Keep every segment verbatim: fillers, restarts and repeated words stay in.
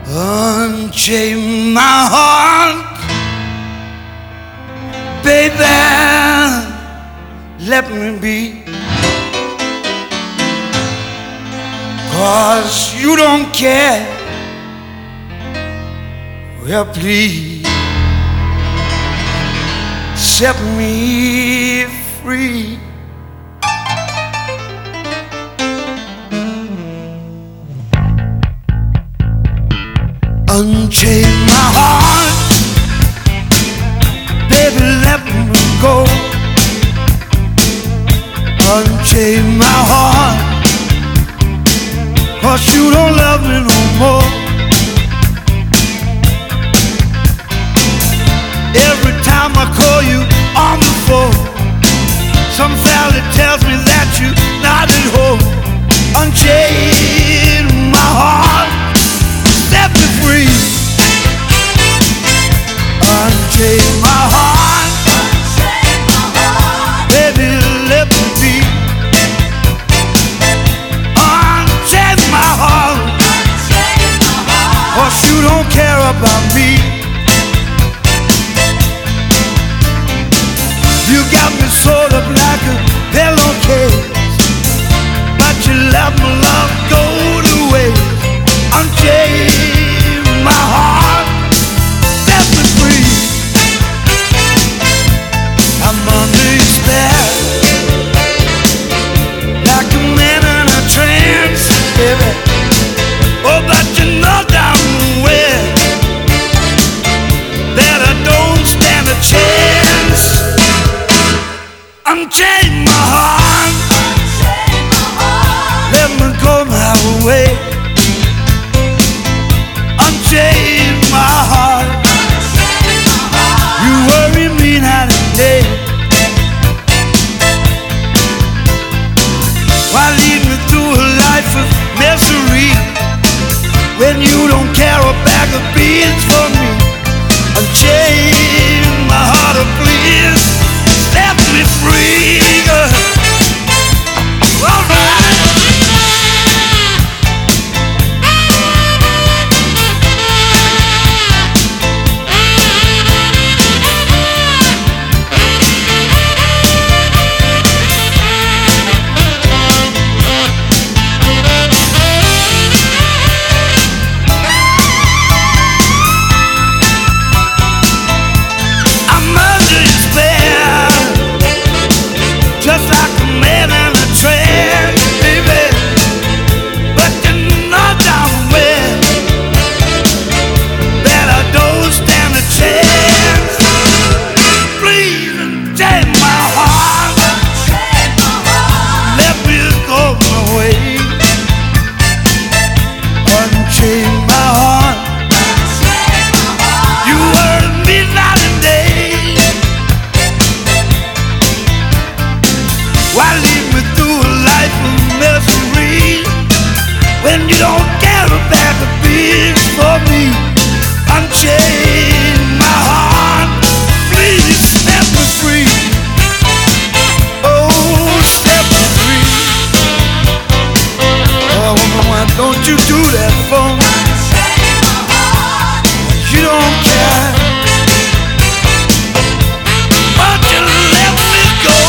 Unchain my heart, baby, let me be. 'Cause you don't care. Well, please set me free. Unchain my heart, baby, let me go. Unchain my heart, 'cause you don't love me no more. Every time I call you on the phone, some fella tells me that you're not at home. Unchain my heart, set me free. Unchain my heart, baby, let me be. Unchain my heart, 'cause you don't care about me. You got me sewed up like a pillowcase, but you let my love go to waste. Unchain my heart, set me free. I'm under your spell, like a man in a trance, baby. Oh, but you know damn well that I don't stand a chance. Unchain my heart, let me go my way. Unchain my heart, you worry me night and day. Why lead me through a life of misery when you don't care a bag of beans for me? Unchain my heart, oh please, set me free. All right. Just like a man in a trance, baby. But you know damn well that I don't stand a chance. Please unchain my heart, let me go my way. Unchain my heart, you worry me night and day. Why lead me through a life of misery when you don't care a bag of beans for me? Unchain my heart, please set me free. Oh, set me free. Oh, woman, why don't you do that for me? You don't care, but you let me go.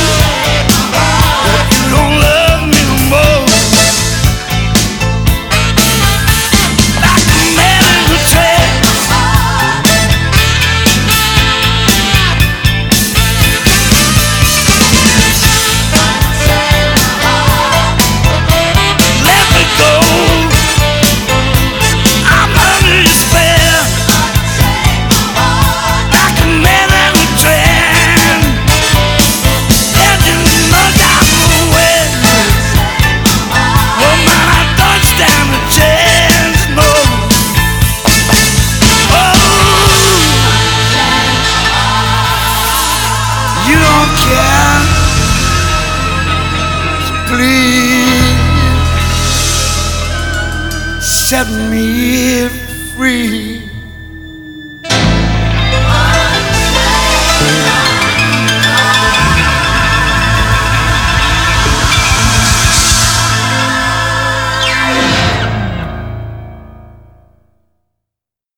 You don't love me no more. Like a man in a trance. Let me go. I'm under your spell. Like a man in a trance. And you know damn well, woman, I don't stand a chance, no. Oh, you don't care, so please set me free.